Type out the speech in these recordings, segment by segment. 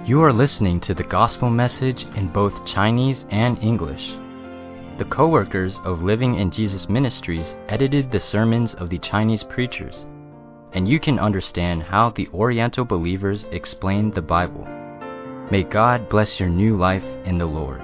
You are listening to the gospel message in both Chinese and English. The co-workers of Living in Jesus Ministries edited the sermons of the Chinese preachers, and you can understand how the Oriental believers explained the Bible. May God bless your new life in the Lord.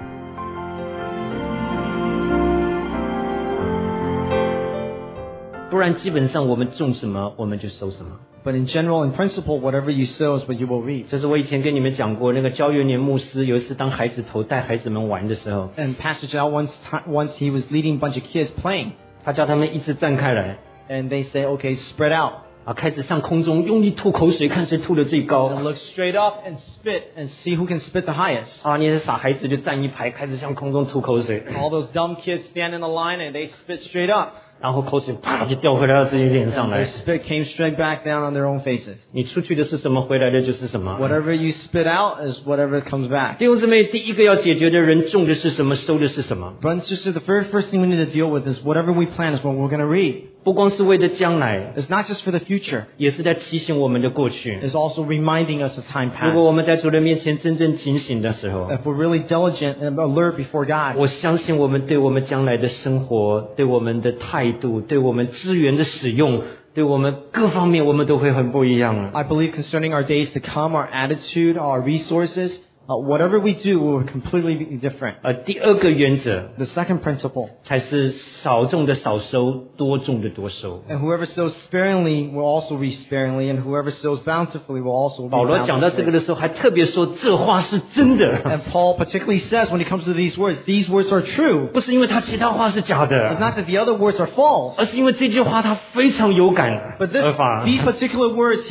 不然基本上我们种什么我们就收什么。 But in general, in principle, whatever you sow is what you will reap. 这是我以前跟你们讲过，那个焦元年牧师有一次当孩子头带孩子们玩的时候， And Pastor Zhao once he was leading a bunch of kids playing, 他叫他们一直站开来， and they say, okay, spread out. 开始向空中用力吐口水，看谁吐得最 And 高。 look straight up and spit and see who can spit the highest. 那些傻孩子就站一排，开始向空中吐口水， All those dumb kids stand in the line and they spit straight up. 然后口水啪就掉回到自己脸上 And 来 their。spit came straight back down on their own faces. 你出去的是什么，回来的就是什么。 Whatever you spit out is whatever comes back. 弟兄姊妹，第一个要解决的人种的是什么，收的是什么。 Brothers and sisters, the very first thing we need to deal with is whatever we plant is what we're going to reap. 不光是为了将来， It's not just for the future. 也是在提醒我们的过去。 It's also reminding us of time 如果我 past. 们在主的面前真正警醒的时候， If we're really diligent and alert before God, 我相信我们对我们将来的生活，对我们的态度，对我们资源的使用，对我们各方面，我们都会很不一样。 I believe concerning our days to come, our attitude, our resources, whatever we do will completely be different. 第二个原则 The second principle, 才是少种的少收，多种的多收。 and whoever sows sparingly will also reap sparingly, and whoever sows bountifully will also 保 reap 罗讲到这个 bountifully. 的时候，还特别说这话是真的， And Paul particularly says when it comes to these words are true. 不是因为他其他话是假 It's 的， not that the other words are false, 而是因为这句话他非常有感 but 而发。 these particular words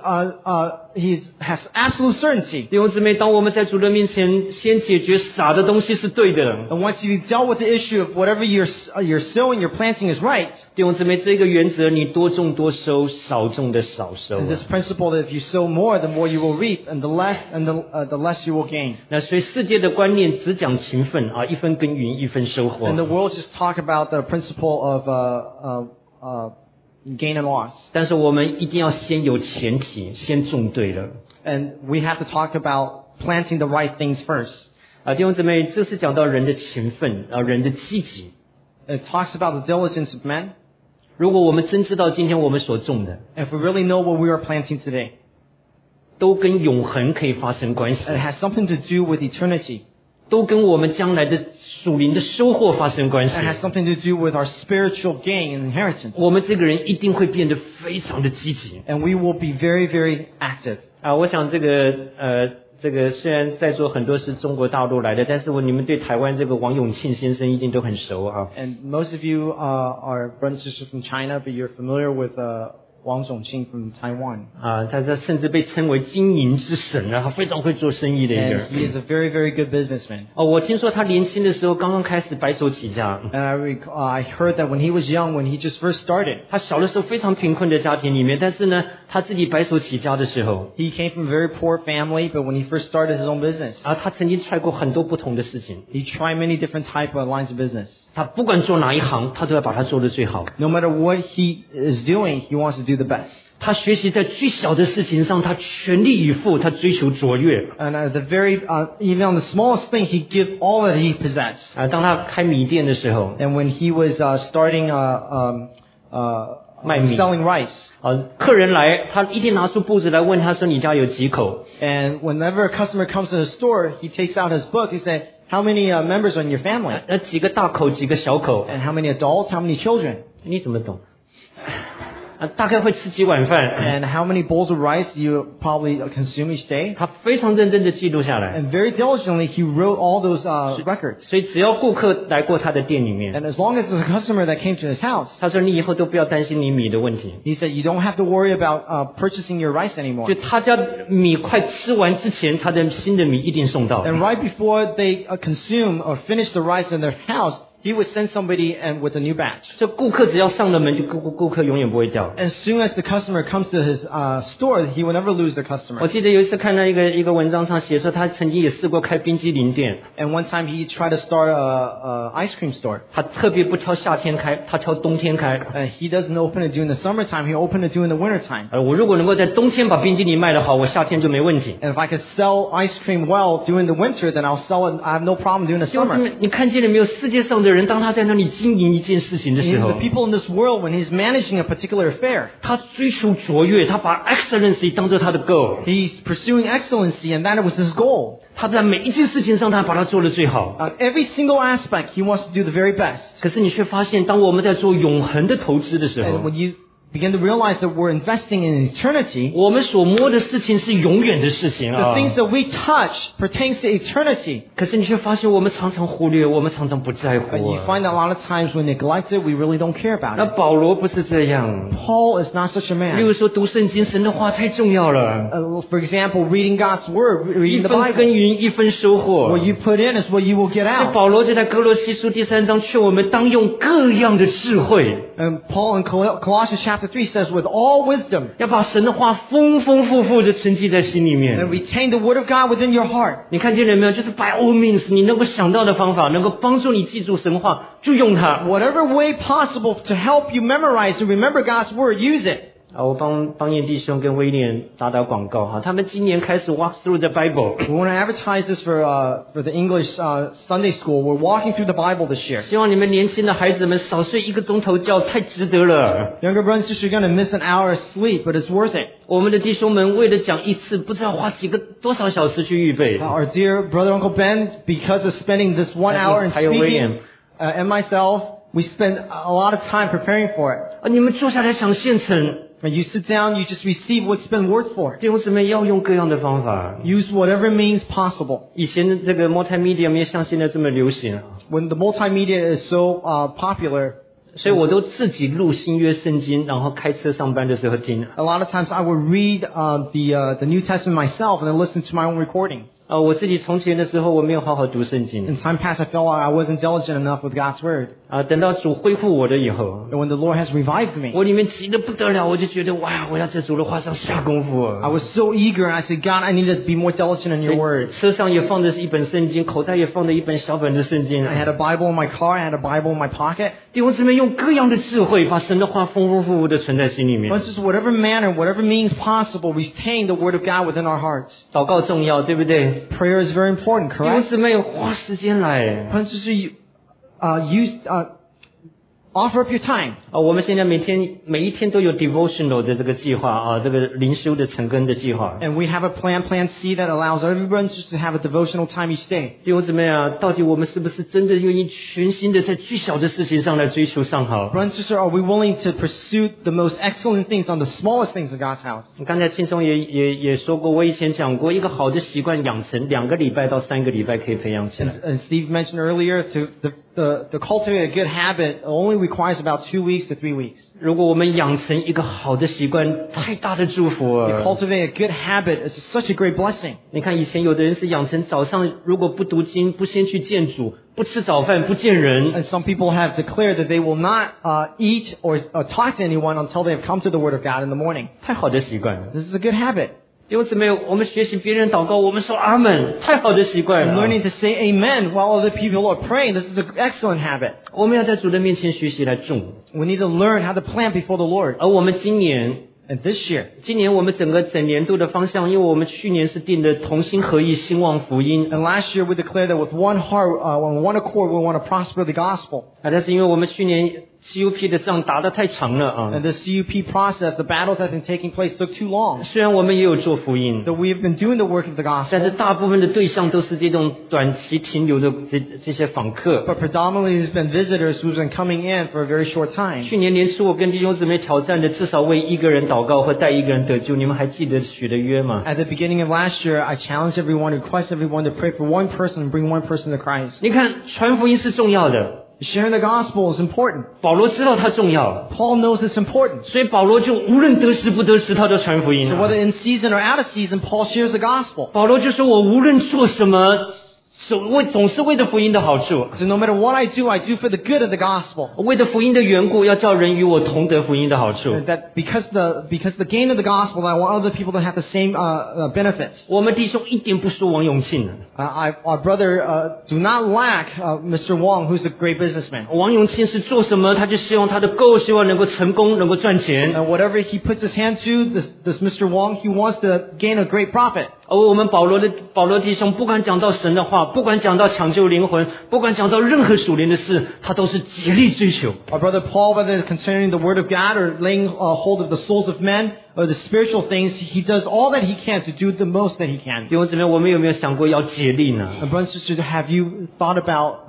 he has absolute certainty. 弟兄姊妹，当我们在主的面前先解决撒的东西是对的， And once you've dealt with the issue of whatever you're sowing, you're planting is right. 弟兄姊妹，这个原则你多种多收，少种的少收。 And this principle that if you sow more, the more you will reap, and the less you will gain. 那所以世界的观念只讲勤奋一分耕耘一分收获。 And the world just talk about the principle of gain and loss. 但是我们一定要先有前提，先种对了。 And we have to talk about planting the right things first. 弟兄姊妹，这是讲到人的勤奋人的积极。 It talks about the diligence of men. 如果我们真知道今天我们所种的， If we really know what we are planting today, 都跟永恒可以发生关系， it has something to do with eternity. 都跟我们将来的属灵的收获发生关系 It。has something to do with our spiritual gain and inheritance. 我们这个人一定会变得非常的积极。 And we will be very, very active. 我想这个虽然在座很多是中国大陆来的，但是你们对台湾这个王永庆先生一定都很熟啊。 And most of you are brothers and sisters from China, but you're familiar with Wang Zhongqing from Taiwan. 他甚至被称为经营之神他非常会做生意的一个 And 人。 he is a very, very good businessman. 我听说他年轻的时候刚刚开始白手起家， And I heard that when he was young, when he just first started, 他小的时候非常贫困的家庭里面，但是呢，他自己白手起家的时候， he came from a very poor family, but when he first started his own business, 他曾经try过很多不同的事情。 he tried many different type of lines of business. 他不管做哪一行，他都要把它做得最好。 No matter what he is doing, he wants to do the best. 他学习在最小的事情上，他全力以赴，他追求卓越。 And at the very, even on the smallest thing, he give all that he possessed. 当他开米店的时候， And when he was starting 卖米 selling rice, 客人来，他一定拿出簿子来问他说：“你家有几口 and whenever a customer comes to the store, he takes out his book. He said, "How many members are in your family?" 几个大口，几个小口， And how many adults? How many children? 你怎么懂？大概会吃几碗饭。 And how many bowls of rice do you probably consume each day? 他非常认真的记录下来， And very diligently, he wrote all those records. 所以只要顾客来过他的店里面， And as long as there's a customer that came to his house, 他说：“你以后都不要担心你米的问题。” he said, "You don't have to worry about purchasing your rice anymore." 就他家米快吃完之前，他的新的米一定送到。 And right before they consume or finish the rice in their house, he would send somebody and with a new batch. 所以顾客只要上了门，就顾客永远不会掉。 As soon as the customer comes to his store, he will never lose the 我 customer. 记得有一次看到一个文章上写说，他曾经也试过开冰激凌店， And one time he tried to start a ice cream store. 他特别不挑夏天开，他挑冬天开。 He doesn't open it during the summertime. He opened it during the wintertime. 我如果能够在冬天把冰激凌卖得好，我夏天就没问题。 And if I could sell ice cream well during the winter, then I'll sell it. I have no problem during the 就是 summer. 你看见了没有？世界上的人，当他在那里经营一件事情的时 And 候 the，people in this world, when he's managing a particular affair, 他追求卓越，他把 excellency 当做他的 goal， he's pursuing excellency, and that was his goal. 他在每一件事情上，他把它做得最好。 Every single aspect, he wants to do the very best. 可是你却发现，当我们在做永恒的投资的时 And 候， when you begin to realize that we're investing in eternity, 我们所摸的事情是永远的事情 the 啊。 things that we touch pertains to eternity. 可是你却发现，我们常常忽略，我们常常不在乎 But you 啊。 find that a lot of times we neglect it, we really don't care about 那 it. 保罗不是这样。 Paul is not such a 例如 man. 说，读圣经，神的话太重要了， For example, reading God's word, 一 reading the 分耕 Bible. 耘一分收获 What。you put in is what you will get 那 out. 保罗就在哥罗西书第3章劝我们当用各样的智慧， And Paul in Colossians chapter 3 says, with all wisdom, 要把神的话丰丰富富的沉积在心里 and 面。 retain the word of God within your heart. 你看见了没有？就是 by all means， 你能够想到的方法，能够帮助你记住神话，就用它。 Whatever way possible to help you memorize and remember God's word, use it. 我帮燕弟兄跟威廉打广告哈，他们今年开始 walk through the Bible， We want to advertise this for the English Sunday school. We're walking through the Bible this year. 希望你们年轻的孩子们少睡1个钟头觉，太值得了。 Younger brothers and sisters, you're going to miss an hour of sleep, but it's worth it. 我们的弟兄们为了讲一次，不知道花多少小时去预备。 Our dear brother Uncle Ben, because of spending this 1 hour in 还有威廉 speaking, and myself, we spend a lot of time preparing for it. 你们坐下来想现成， When you sit down, you just receive what's been worked for. 弟兄姊妹要用各样的方法。 Use whatever means possible. 以前的这个 multimedia 没有像现在这么流行， When the multimedia is so popular, 所以我都自己录新约圣经，然后开车上班的时候听。 a lot of times I would read the New Testament myself and then listen to my own recording. 我自己从前的时候我没有好好读圣经 In time past, I felt like I wasn't diligent enough with God's word. 等到主恢复我的以后， And when the Lord has revived me, 我里面急得不得了，我就觉得哇，我要在主的话上下功夫 I was so eager and I said, God, I need to be more diligent in your word. 车上也放的是一本圣经，口袋也放的一本小本的圣经。 I had a Bible in my car, I had a Bible in my pocket. 弟兄姊妹用各样的智慧，把神的话丰丰富富的存在心里面。 Let's just whatever manner, whatever means possible, retain the word of God within our hearts. 祷告重要，对不对？ Prayer is very important, 弟兄 correct? 姊妹花时间来。 Friends, offer up your time. 我们现在每一天都有 devotional 的这个计划啊，这个灵修的晨更的计划。 And we have a plan C that allows everyone just to have a devotional time each day. 弟兄姊妹啊，到底我们是不是真的愿意全心的在最小的事情上来追求上好？ Brothers and sisters, are we willing to pursue the most excellent things on the smallest things in God's house? 刚才轻松也说过，我以前讲过，一个好的习惯养成2个礼拜到3个礼拜可以培养起来。 And Steve mentioned earlier, to cultivate a good habit only requires about 2 weeks to 3 weeks. 如果我们养成一个好的习惯，太大的祝福 To 了。 cultivate a good habit is such a great blessing. 你看以前有的人是养成早上如果不读经，不先去见主，不吃早饭，不见人， And some people have declared that they will not eat or talk to anyone until they have come to the Word of God in the morning. 太好的习惯了。 This is a good habit. 弟兄姊妹，我们学习别人祷告，我们说阿门，太好的习惯 And 了。 learning to say amen while other people are praying, this is an excellent habit. 我们要在主的面前学习来种。 We need to learn how to plant before the Lord. 而我们今年 And this year, 我们整年度的方向，因为我们去年是定的同心合意兴旺福音 and last year we declared that with one heart, on one accord, we want to prosper the gospel. 但是因为我们去年 CUP 的仗打得太长了啊。 And the CUP process, the battles that have been taking place took too long. 虽然我们也有做福音， So we have been doing the work of the 但是 gospel, 大部分的对象都是这种短期停留的这些访客。 but predominantly it's been visitors who've been coming in for a very short time. 去年年初我跟弟兄姊妹挑战的，至少为1个人祷告或带1个人得救。你们还记得许的约吗？ At the beginning of last year, I challenged everyone, request everyone to pray for one person and bring one person to Christ. 你看传福音是重要的， Sharing the gospel is important. 保罗知道它重要， Paul knows it's important. 所以保罗就无论得时不得时，他都传福音 So whether in season or out of season, Paul shares the gospel. 保罗就说：“我无论做什么， 总是为着福音的好处， So no matter what I do for the good of the gospel. 为着福音的缘故，要叫人与我同得福音的好处。 That because the gain of the gospel, I want other people to have the same benefits. 我们弟兄一点不输王永庆的。 Our brother do not lack Mr. Wong, who's a great businessman. 王永庆是做什么，他就希望他的购希望能够成功，能够赚钱。 And whatever he puts his hand to, this Mr. Wong, he wants to gain a great profit. 而我们保罗弟兄，不管讲到神的话，不管讲到抢救灵魂，不管讲到任何属灵的事，他都是竭力追求。 Our brother Paul, whether it's concerning the word of God or laying hold of the souls of men or the spiritual things, he does all that he can to do the most that he can. 弟兄姊妹，我们有没有想过要竭力呢？ And brothers and sisters, have you thought about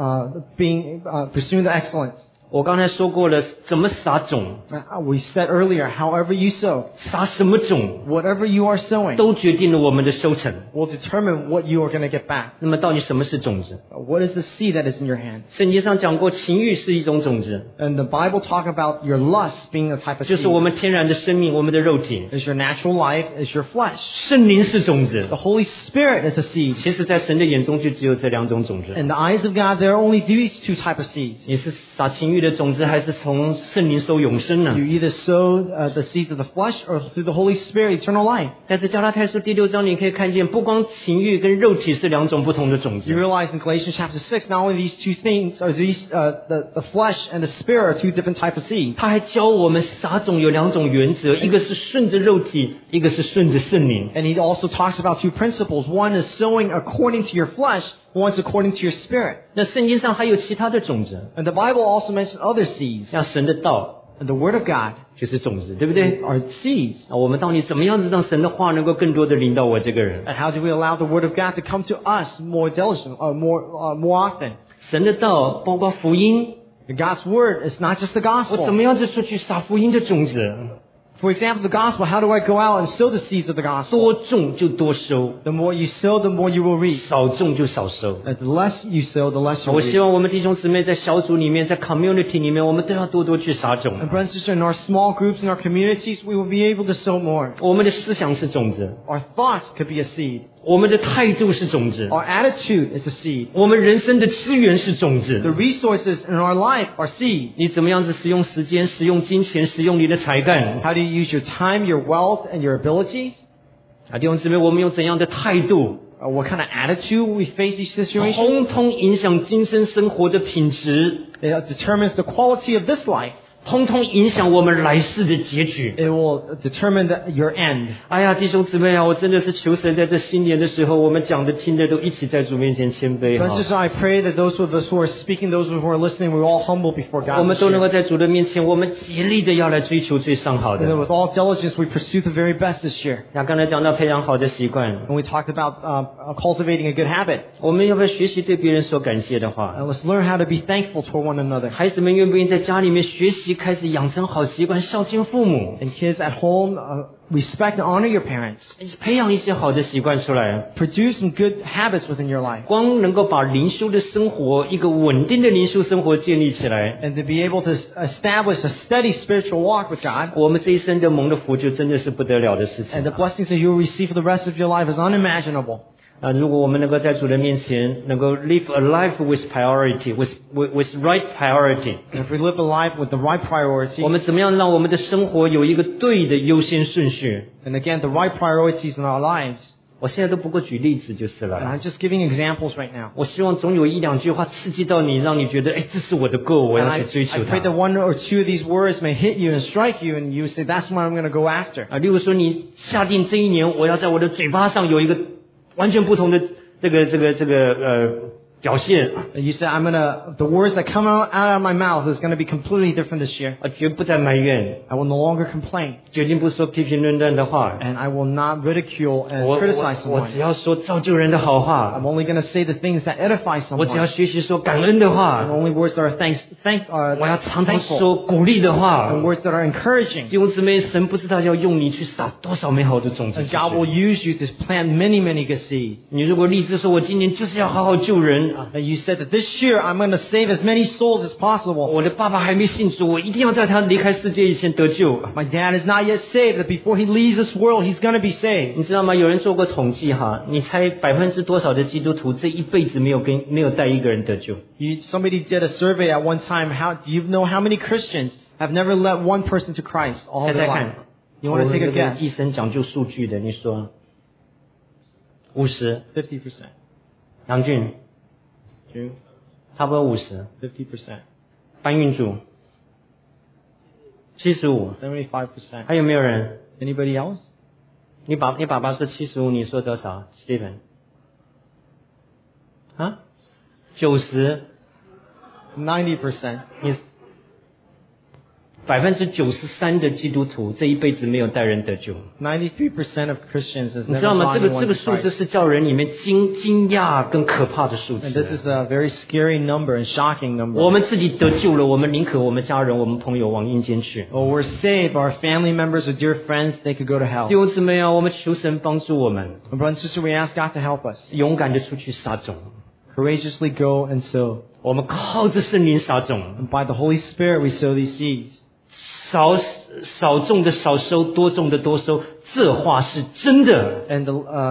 pursuing the excellence? 我刚才说过了，怎么撒种， We said earlier, however you sow, 撒什么种， whatever you are sowing, 都决定了我们的收成。 will determine what you are going to get back. 那么到底什么是种子？ What is the seed that is in your hand? 圣经上讲过，情欲是一种种子， And the Bible talk about your lust being a type of 就是我 seed. 们天然的生命，我们的肉体。 Is your natural life, is your flesh. 圣灵是种子， The Holy Spirit is a seed. 其实在神的眼中就只有这两种种子。 In the eyes of God, there are only these two type of seeds. 你是撒情欲的种子，还是从圣灵收永生呢 You？ either sow the seeds of the flesh or through the Holy Spirit, eternal life. 但是加拉太书第6章，你可以看见，不光情欲跟肉体是两种不同的种 You 子， realize in Galatians chapter 6, not only these two things, or the flesh and the spirit are two different type of seeds. 他还教我们撒种有两种原则，一个是顺着肉体，一个是顺着圣灵。 And he also talks about two principles. One is sowing according to your flesh, one's according to your spirit. 那圣经上还有其他的种子， And the Bible also mentions other seeds. 像神的道 And the Word of God 就是种子，对不对？ are seeds. 我们到底怎么样子让神的话能够更多的临到我这个人？ And how do we allow the Word of God to come to us more diligent, or more often? 神的道包括福音， God's Word is not just the 我怎 gospel. 么样子出去撒福音的种子？ For example, the gospel, how do I go out and sow the seeds of the gospel? 多种就多收， The more you sow, the more you will reap. 少种就少收。 And the less you sow, the less you 我 will 希 reap. 望我们弟兄姊妹在小组里面，在 community 里面，我们都要多多去撒种。 And brothers and sisters, in our small groups, in our communities, we will be able to sow more. 我们的思想是种子， Our thoughts could be a seed. 我们的态度是种子， Our attitude is a seed. 我们人生的资源是种 The 子。 resources in our life are seeds. 你怎么样子使用时间、使用金钱、使用你的才干？ How do you use your time, your wealth, and your abilities? 弟兄姊妹，我们用怎样的态度， What kind of attitude we face each situation? 通通影响今生生活的品质， It determines the quality of this life. 通通影响我们来世的结局。 It will determine your end. 哎呀，弟兄姊妹啊，我真的是求神在这新年的时候，我们讲的、听的都一起在主面前谦卑 But 哈。 just I pray that those of us who are speaking, those who are listening, we're all humble before 我 God. 们 this 都能 year. 够在主的面前，我们竭力的要来追求最上好 And that 的。 with all diligence, we pursue the very best this year. 那刚才讲到培养好的习惯， And we talked about cultivating a good habit. 我们要不要学习对别人说感谢的话？ And let's learn how to be thankful toward one another. 孩子们愿不愿意在家里面学习，开始养成好习惯，孝敬父母， And kids at home, respect and honor your parents. 培养一些好的习惯出来？ Produce some good habits within your life. 光能够把灵修的生活，一个稳定的灵修生活建立起来， And to be able to establish a steady spiritual walk with God. 我们这一生的蒙的福就真的是不得了的事 And 情 the。blessings that you will receive for the rest of your life is unimaginable. 如果我们能够在主的面前，能够 live a life with priority, with right priority， And if we live a life with the right priority, 我们怎么样让我们的生活有一个对的优先顺序？ and again, the right priorities in our lives. 我现在都不过举例子就是了。 And I'm just giving examples right now. 我希望总有一两句话刺激到你，让你觉得，哎，这是我的 goal， 我 And 要 I 去追求 pray that 它。 one or two of these words may hit you and strike you, and you say, that's what I'm going to go after. 例如说，你下定这一年，我要在我的嘴巴上有一个完全不同的表现， And you say, the words that come out of my mouth is going to be completely different this year. 绝不再埋怨， I will no longer complain. 决定不说批评论断的话。 And I will not ridicule and 我 criticize 我 someone. 只要说造就人的好 I'm 话， only going to say the things that edify 我只要 someone. 学习说感恩的 And 话， only words that are 我要常常 thankful. 说鼓励的 And 话。 words that are encouraging. 弟兄姊妹，神不知道要用你去撒多少美好的种子 And 出 God will 去。 use you to plant many, many good seeds. 你如果立志说，我今年就是要好好救人， 啊， And you said that this year I'm going to save as many souls as possible. 我的爸爸还没信主，我一定要在他离开世界以前得救。 My dad is not yet saved, but before he leaves this world, he's going to be saved. 你知道吗？有人做过统计哈，你猜多少的基督徒这一辈子没有带一个人得救？ Somebody did a survey at one time. Do you know how many Christians have never led one person to Christ all 猜 their 猜 life? 看。 You want to take a 哦一 guess? 生讲究数据的，你说50， 50%. 杨俊 True. 差不多50， 50%. 搬运组75， 75%. 还有没有人？ Anybody else? 你爸爸说75，你说多少 ？Steven 啊？90， 90%. 你93%的基督徒这一辈子没有带人得救。 93% of Christians has 你知道 never 吗？这 brought 个 anyone 这 to 个数字 Christ. 是叫人里面惊讶跟可怕的数 And this 字。 is a very scary number and shocking 我 number. 们自己得救了，我们宁可我们家人、我们朋友往阴间去。 Oh, we're saved. Our family members or dear friends, they could go to hell. 弟兄姊妹啊，我们求神帮助我们， And brother and sister, we ask God to help us. 勇敢的出去撒种。 Courageously go and sow. 我们靠着圣灵撒种， And by the Holy Spirit, we sow these seeds. 少种的少收，多种的多收，这话是真的。 And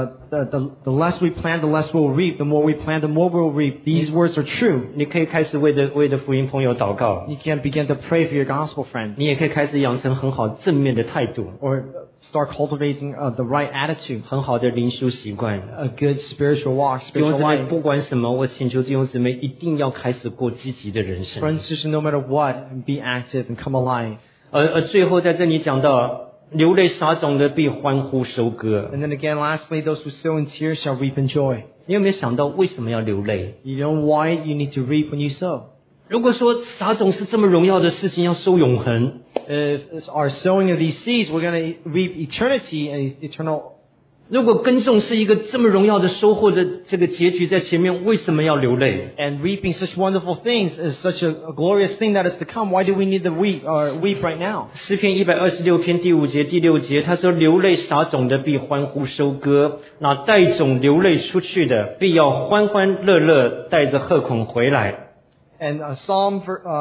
the less we plant, the less we'll reap. The more we plant, the more we'll reap. These words are true. 你可以开始为着福音朋友祷告， You can begin to pray for your gospel friends. 你也可以开始养成很好正面的态度， Or start cultivating the right attitude. 很好的灵修习惯。 A good spiritual walk, 弟兄 spiritual 姊妹， life. 不管什么，我请求弟兄姊妹一定要开始过积极的人生。 Friends, sister, no matter what, be active and come alive. 而最后在这里讲到，流泪撒种的必欢呼收割。 And then again, lastly, those who sow in tears shall reap in joy. 你有没有想到为什么要流泪？ You know why you need to reap when you sow. 如果说撒种是这么荣耀的事情，要收永恒， If it's our sowing of these seeds, we're going to reap eternity and eternal. 如果耕种是一个这么荣耀的收获的这个结局在前面，为什么要流泪？ And reaping such wonderful things is such a glorious thing that is to come. Why do we need to weep right now? 诗篇126篇第5节第6节，他说：“流泪撒种的必欢呼收割，那带种流泪出去的，必要欢欢乐乐带着贺孔回来。” And Psalm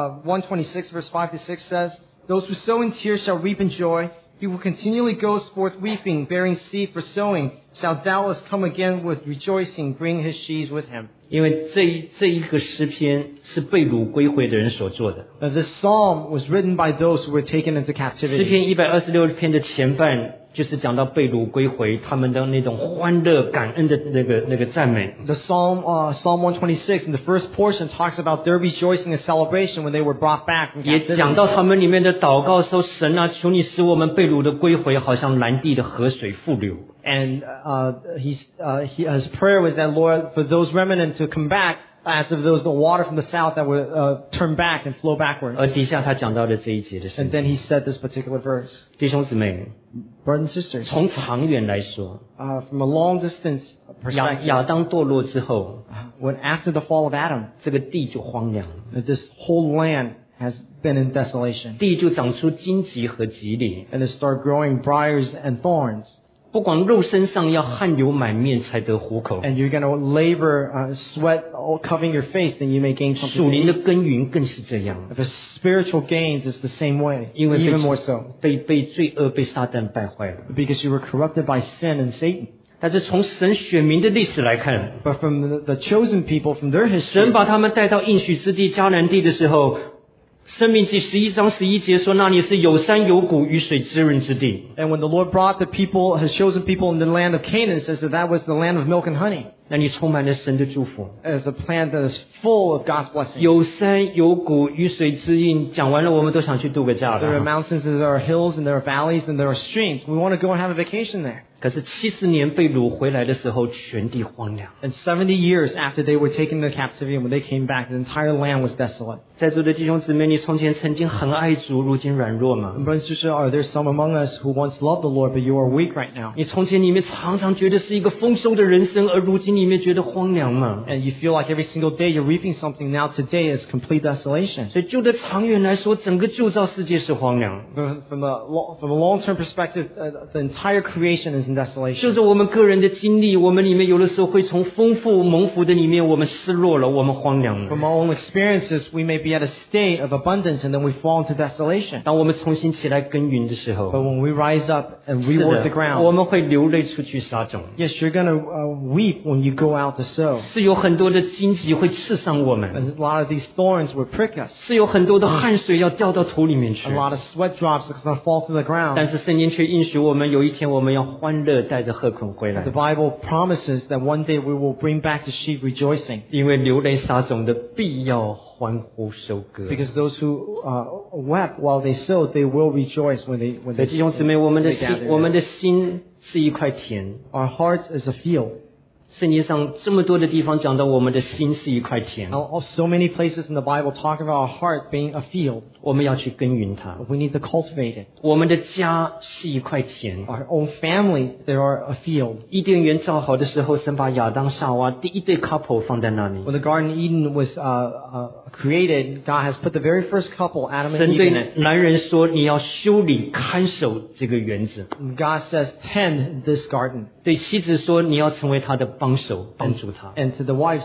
126 verse 5 to 6 says, "Those who sow in tears shall reap in joy. He who continually goes forth weeping, bearing seed for sowing, shall doubtless come again with rejoicing, bring his sheaves with him." 因为这一个诗篇是被掳归回的人所做的。 Now, this psalm was written by those who were taken into 诗 captivity. 篇126篇的前半就是讲到被掳归回他们的那种欢乐感恩的那个赞美。 The Psalm 126 in the first portion talks about their rejoicing and celebration when they were brought back from 也 captivity. 讲到他们里面的祷告说：“神啊，求你使我们被掳的归回，好像蓝地的河水复流。” And his prayer was that, Lord, for those remnant to come back, as if there was the water from the south that would turn back and flow backwards. 而底下他讲到的这一节的是 And，then he said this particular verse. 弟兄姊妹， Brothers and sisters, 从长远来说， from a long distance 亚 perspective, 当堕落之后， when after the fall of Adam, 这个地就荒凉了， this whole land has been in desolation. 地就长出荆棘和棘藜， And it started growing briars and thorns. 不光肉身上要汗流满面才得糊口， And you're going to labor, sweat all covering your face, then you may gain something 属 to 灵的 eat. 耕耘更是这样， If it's spiritual gains, it's the same way, 因为 even more so. 被罪恶被撒旦败坏了。 Because you were corrupted by sin and Satan. 但是从神选民的历史来看， But from the chosen people, from their 神 history, 把他们带到应许之地迦南地的时候，申命记11章11节说，那里是有山有谷，雨水滋润之地。 and when the Lord brought the people, his chosen people in the land of Canaan, it says that was the land of milk and honey. 那里充满了神的祝福， As a land that is full of God's blessings. 有山有谷，雨水滋润。讲完了，我们都想去度个假 There are 了。 mountains, and there are hills, and there are valleys, and there are streams. We want to go and have a vacation there. 可是70年被掳回来的时候，全地荒凉。 And 70 years after they were taken into captivity, and when they came back, the entire land was desolate. 在座的弟兄姊妹，你从前曾经很爱主，如今软弱吗？ And brothers and sisters, are there some among us who once loved the Lord, but you are weak right now? 你从前里面常常觉得是一个丰收的人生，而如今里面觉得荒凉吗？ And you feel like every single day you're reaping something. Now today is complete desolation. 所以就在长远来说，整个旧造世界是荒凉。 From a long-term perspective, the entire creation is and 就 desolation. 是我们个人的经历，我们里面有的时候会从丰富蒙福的里面，我们失落了，我们荒凉了。 From our own experiences, we may be at a state of abundance and then we fall into desolation. 当我们重新起来耕耘的时 But 候， when we rise up and 是 rework the 的，我 ground, 们会流泪出去撒种， yes, you're going to weep when you go out to sow. 是有很多的荆棘会刺伤我们， And a lot of these thorns will prick us. 是有很多的汗水要掉到土里面去 A。lot of sweat drops that's going to fall through the 但 ground. 是圣经却应许我们，有一天我们要欢乐带着贺捆回来 The，Bible promises that one day we will bring back the sheep rejoicing. 因为流泪撒种的必要欢呼收割。 Because those who wept while they sowed, they will rejoice when they 所以弟兄姊妹，我们的 they 心， gather. 我们的心是一块田。 Our heart is a field. 圣经上这么多的地方讲到我们的心是一块田， So many places in the Bible talk about our heart being a field. 我们要去耕耘它。 We need to cultivate it. 我们的家是一块田。 Our own family, they are a field. 伊甸园造好的时候，神把亚当夏娃第一对 couple 放在那里。 When the Garden of Eden was created, God has put the very first couple, Adam and 神 Eve, 对 in it. 男人说：“你要修理看守这个园子。 And God says, tend this garden. ” 对妻子说：“你要成为他的帮手，帮助他。 And to the wife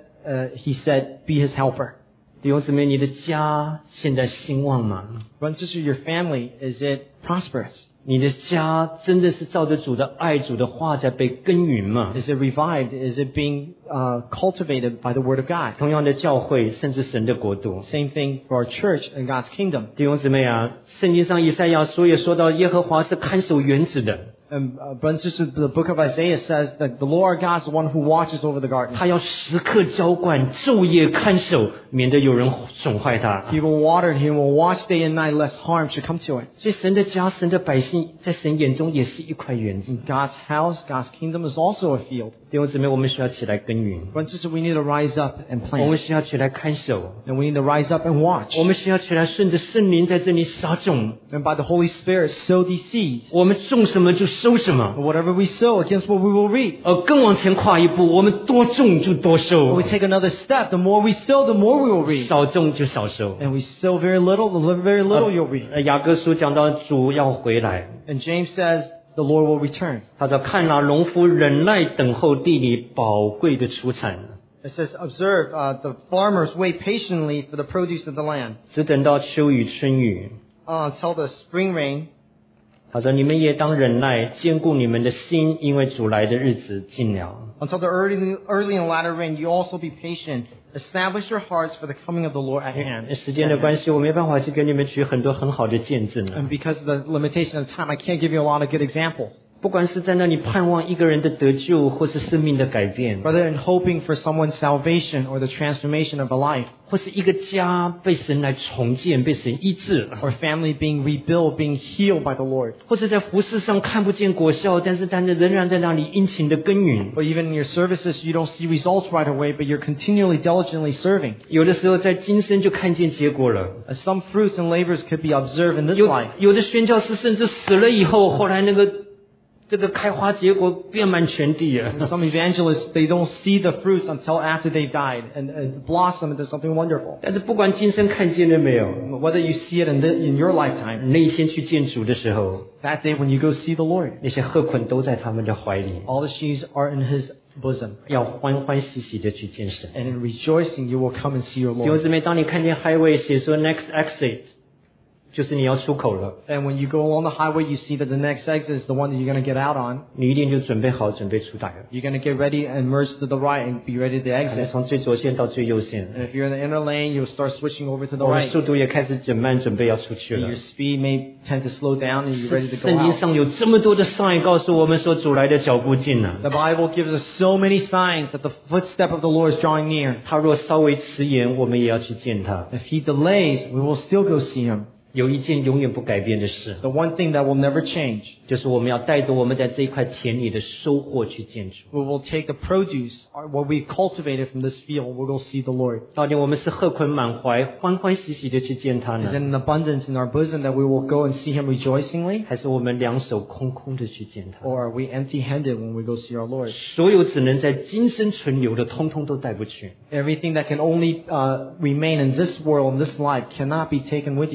he said, be his helper. ” 弟兄姊妹，你的家现在兴旺吗？ Brothers and sisters, your family, is it prosperous? 你的家真的是照着主的爱、主的话在被耕耘吗？ Is it revived? Is it being cultivated by the Word of God? 同样的教会，甚至神的国度。 Same thing for our church and God's kingdom. 弟兄姊妹啊，圣经上以赛亚书也说到，耶和华是看守园子的， And brothers and sisters, the book of Isaiah says that the Lord God is the one who watches over the garden. 他要时刻浇灌，昼夜看守，免得有人损坏他。 He will water it. He will watch day and night lest harm should come to it. 所以神的家、神的百姓，在神眼中也是一块园子。 And God's house, God's kingdom is also a field. 弟兄姊妹，我们需要起来耕耘， Brothers and sisters, we need to rise up and 我们 plant. 需要起来看守， And we need to rise up and watch. 我们需要起来顺着圣灵在这里撒种。 And by the Holy Spirit, sow these seeds. 我们种什么就收什么。 Whatever we sow, against what we will reap. 更往前跨一步，我们多种就多 When 收 we，take another step, the more we sow, the more we will reap. 少种就少收。 And we sow very little, the very little you'll reap. 雅各书讲到主要回来， And James says, the Lord will return. 他说看哪，农夫忍耐等候地里宝贵的出产， It says, observe, the farmers wait patiently for the produce of the land 只等到秋雨春雨。 until the spring rain. 他说你们也当忍耐，坚固你们的心，因为主来的日子近了。 Until the early and latter rain, you also be patient. Establish your hearts for the coming of the Lord at hand. 时间的关系，我没办法去跟你们举很多很好的见证了。 And because of the limitation of time, I can't give you a lot of good examples. 不管是在那里盼望一个人的得救，或是生命的改变， Whether in hoping for someone's salvation or the transformation of a life, 或是一个家被神来重建、被神医治， or family being rebuilt, being healed by the Lord, 或是在服事上看不见果效，但是仍然在那里殷勤的耕耘。 or even in your services, you don't see results right away, but you're continually diligently serving. 有的时候在今生就看见结果了。 Some fruits and labors could be observed in this 有 life. 有的宣教士甚至死了以后，后来这个开花结果遍满全地啊！ Some evangelists, they don't see the fruits until after they've died and blossom into something wonderful. 但是不管今生看见了没有， Whether you see it in your lifetime, 那一天去见主的时候， that day when you go see the Lord, 那些鹤捆都在他们的怀里， all the sheaves are in His bosom. 要欢欢喜喜的去见神。 And in rejoicing, you will come and see your 弟兄 Lord. 姊妹，当你看见 highway 写说 next exit，就是你要出口了， And when you go along the highway, you see that the next exit is the one that you're going to get out on. 你一定就准备好，准备出来了。 You're going to get ready and merge to the right and be ready to 可能 exit. 从最左线到最右线， And if you're in the inner lane, you'll start switching over to the 我们 right. 速度也开始减慢，准备要出去 And 了 your。speed may tend to slow down and you're ready to go 圣经 out. 上有这么多的 sign 告诉我们说，主来的脚步近了。 The Bible gives us so many signs that the footstep of the Lord is drawing near. 他若稍微迟延，我们也要去见他。 If He delays, we will still go see Him. 有一件永远不改变的事， The one thing that will never change, 就是我们要带着我们在这一块田里的收获去见主。 we will take the produce, or what we cultivated from this field, we'll go see the Lord. 到底我们是贺捆满怀、欢欢喜喜的去见他 Is it 呢， an abundance in our bosom that we will go and see Him rejoicingly? 还是我们两手空空的去见他？ Or are we empty-handed when we go see our Lord? 所有只能在今生存留的，通通都带不去。 Everything that can only remain in this world, in this life, cannot be taken with you. 所以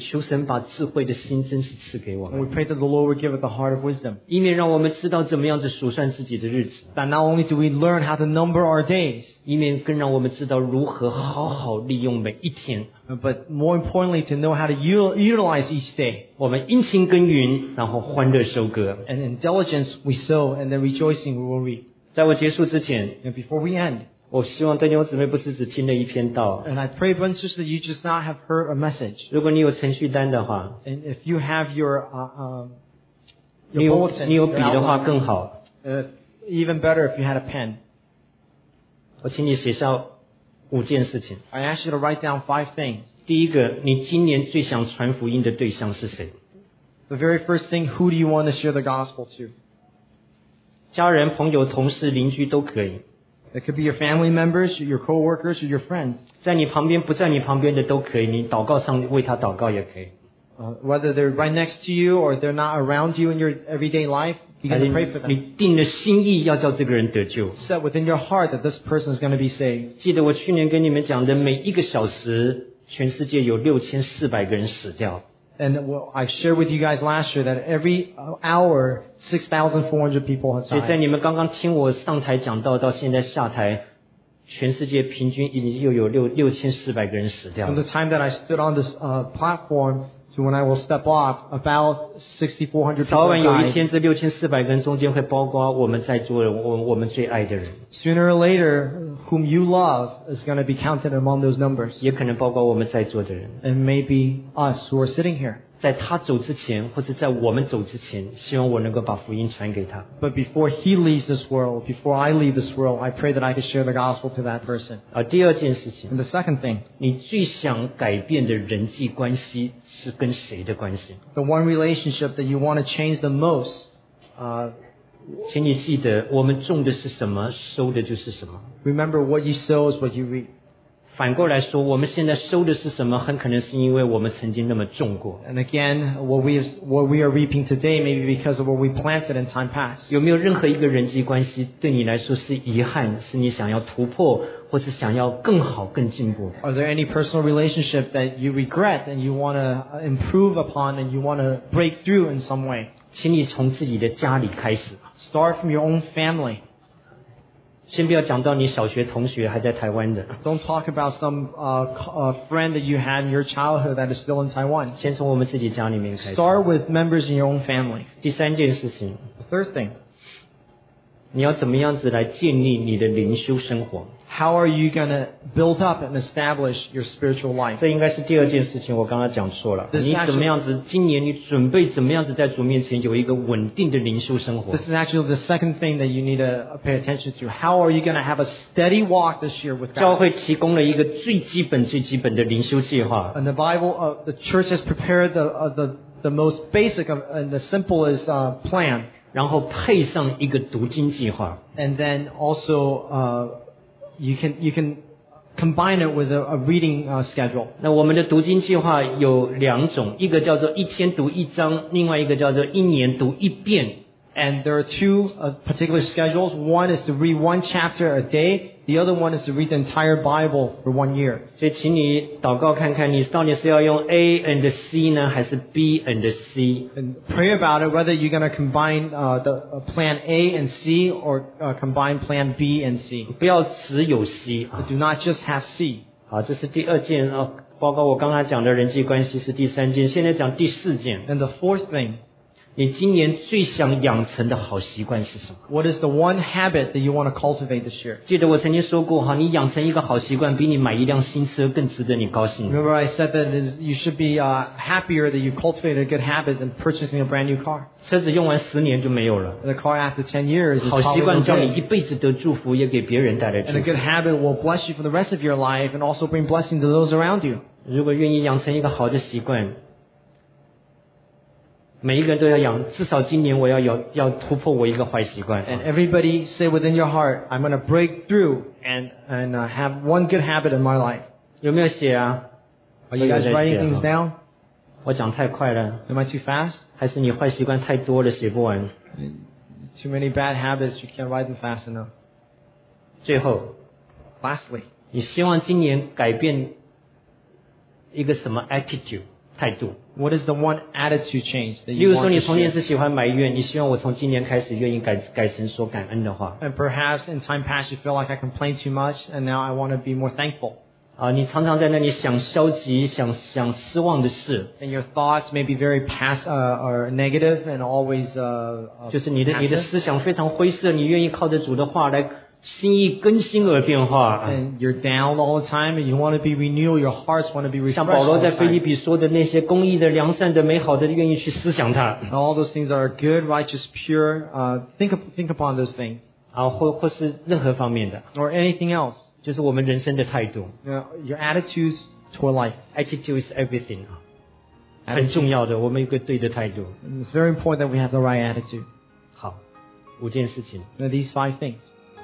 求神把智慧的心真是赐给我 And 们， we pray that the Lord would give it the heart of wisdom. 以免让我们知道怎么样子数算自己的日子， That not only do we learn how to number our days, 以免更让我们知道如何好好利用每一天。 but more importantly, to know how to utilize each day. 我们殷勤耕耘，然后欢乐收割。 And in diligence we sow, and then rejoicing we will reap. 在我结束之前， And before we end, 我希望弟兄姊妹不是只听了一篇道。 and I pray, brothers and sisters, that you just not have heard a message. 如果你有程序单的话， And if you have your 你有 bulletin, 你有 your 笔的话 outline, 更好。 even better if you had a pen. 我请你写下5件事情。 I ask you to write down 5 things. 第一个，你今年最想传福音的对象是谁？ The very first thing, who do you want to share the gospel to? 家人、朋友、同事、邻居都可以。 It could be your family members, your co-workers, or your friends. 在你旁边不在你旁边的都可以，你祷告上为他祷告也可以。 Whether they're right next to you or they're not around you in your everyday life, 还 begin 是 to pray for them. 你定了心意要叫这个人得救。 Set within your heart that this person is going to be saved. 记得我去年跟你们讲的，每1个小时，全世界有6400个人死掉。 And I shared with you guys last year that every hour, 6,400 people have 所以在 died. 你们刚刚听我上台讲到现在下台，全世界平均已经又有6400个人死掉 From the 了。 time that I stood on this platform to when I will step off, about 6,400 people 早晚 have 有一 died. 天，这6400个人中间会包括我们在座的我们最爱的人， Sooner or later, whom you love is going to be counted among those numbers. 也可能包括我们在座的人。 And maybe us who are sitting here. 在他走之前，或是在我们走之前，希望我能够把福音传给他。 But before he leaves this world, before I leave this world, I pray that I could share the gospel to that person. 第二件事情， And the second thing, 你最想改变的人际关系是跟谁的关系？ the one relationship that you want to change the most, 请你记得，我们种的是什么，收的就是什么。 remember what you sow is what you reap. 反过来说，我们现在收的是什么，很可能是因为我们曾经那么种过。 And again, what we are reaping today may be because of what we planted in time past. 有没有任何一个人际关系对你来说是遗憾，是你想要突破，或是想要更好、更进步的？ Are there any personal relationship that you regret and you want to improve upon and you want to break through in some way? 请你从自己的家里开始， Start from your own family. 先不要讲到你小学同学还在台湾的， Don't talk about some friend that you had in your childhood that is still in Taiwan. 先从我们自己家里面开始。 Start with members in your own family. 第三件事情， The third thing, 你要怎么样子来建立你的灵修生活？ how are you going to build up and establish your spiritual life? 这应该是第二件事情，我刚刚讲错了。 This is 你 actually- 怎么样子？今年你准备怎么样子在主面前有一个稳定的灵修生活？ This is actually the second thing that you need to pay attention to. How are you going to have a steady walk this year with 教 God? 会提供了一个最基本的灵修计划， And the Bible, the church has prepared the most basic and the simplest plan. 然后配上一个读经计划。 And then also you can combine it with a reading schedule. 那我们的读经计划有2种，一个叫做1天读1章，另外一个叫做1年读1遍。 And there are 2 particular schedules. One is to read 1 chapter a day. The other one is to read the entire Bible for 1 year. 所以请你祷告看看，你到底是要用 A and C 呢，还是 B and C？ And pray about it, whether you're going to combine the plan A and C or combine plan B and C. 不要只有 C 啊。 Do not just have C. 好，这是第2件啊，包括我刚才讲的人际关系是第3件，现在讲第4件。 And the fourth thing, 你今年最想养成的好习惯是什么？ what is the one habit that you want to cultivate this year? 记得我曾经说过哈，你养成一个好习惯，比你买一辆新车更值得你高兴。 Remember I said that you should be happier that you cultivated a good habit than purchasing a brand new car. 车子用完10年就没有了。 The car after 10 years is 好习 probably 惯 no 叫你一 good. 辈子得祝福，也给别人带来 And 祝 a 福 good。habit will bless you for the rest of your life and also bring blessing to those around you. 如果愿意养成一个好的习惯，每一个人都要养，至少今年我要突破我一个坏习惯。 And everybody say within your heart, I'm going to break through and have one good habit in my life. 有没有写啊？ Are you guys 我有在写 writing things 啊 down? 我讲太快了， Am I too fast? 还是你坏习惯太多了，写不完？ Too many bad habits, you can't write them fast enough. 最后， Lastly, 你希望今年改变一个什么 attitude？ 态度？ What is the one attitude change that 例 you 如说， want 你 to 从前 share? 是喜欢埋怨，你希望我从今年开始愿意改成说感恩的话。 And perhaps in time past you feel like I complain too much, and now I want to be more thankful. 你常常在那里想消极、想失望的事， And your thoughts may be very or negative and always 就是你的 passive. 思想非常灰色，你愿意靠着主的话来心意更新而变化。 And you're down all the time, and you want to be renewed. Your hearts want to be refreshed 像保 all 罗 the 在腓立 time. 比说的那些公义的、良善的、美好的，愿意去思想它。 And all those things are good, righteous, pure. Think upon those things, 或是任何方面的， or anything else. 就是我们人生的态度。 Your attitudes toward life. Attitude is everything 很重要的，我们有个对的态度。 And it's very important that we have the right attitude. 好，5件事情。 Now, these 5 things.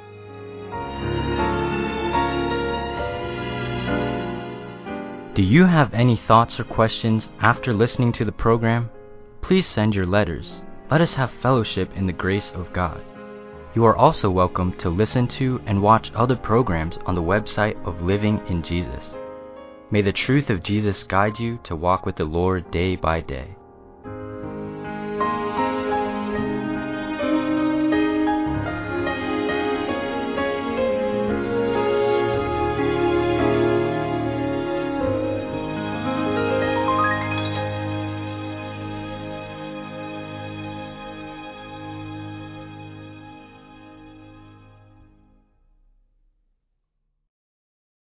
Do you have any thoughts or questions after listening to the program? Please send your letters. Let us have fellowship in the grace of God. You are also welcome to listen to and watch other programs on the website of Living in Jesus. May the truth of Jesus guide you to walk with the Lord day by day.